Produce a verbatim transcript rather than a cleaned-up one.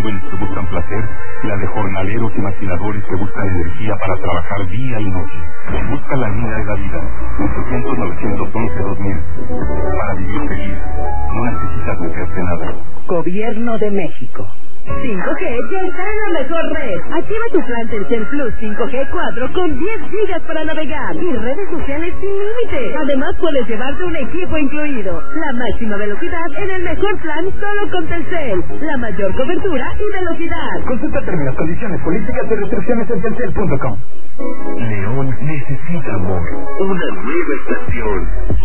jóvenes que buscan placer y la de jornaleros y maquinadores que buscan energía para trabajar día y noche. Busca la línea de la vida, ochocientos, novecientos once, dos mil. Para vivir feliz, no necesitas meterte nada. Gobierno de México. cinco G ya está en la mejor red. Activa tu plan Telcel Plus cinco G cuatro con diez gigas para navegar y redes sociales sin límite. Además puedes llevarte un equipo incluido. La máxima velocidad en el mejor plan solo con Telcel. La mayor cobertura y velocidad. Consulta términos, condiciones, políticas y restricciones en telcel punto com. León necesita amor. Una nueva estación.